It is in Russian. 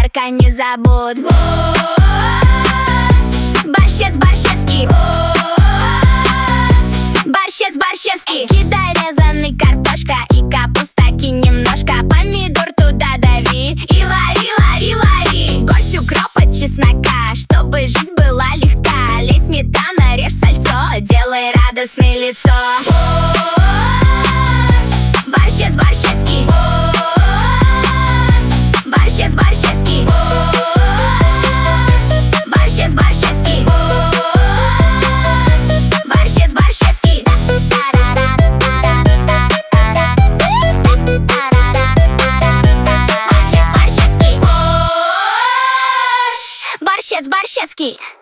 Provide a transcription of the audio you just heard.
Марка не забудь. Борщец борщевский. Борщец борщевский. Кидай резаный картошка и капуста, кинь немножко, помидор туда дави и вари, вари, вари. Горсть укропа, чеснока, чтобы жизнь была легка. Лей сметана, режь сальцо, делай радостное лицо. Борщец борщевский. Борщец борщевский. Борщец борщевский. Борщец борщевский. Борщец борщевский.